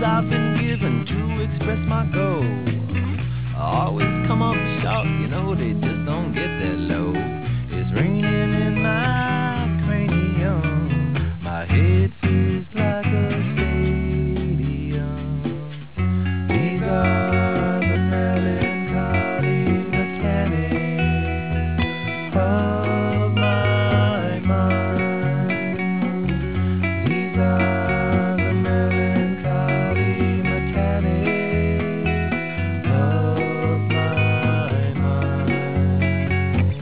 I've been given to express my goal. I always come up short, you know, they just don't get that low.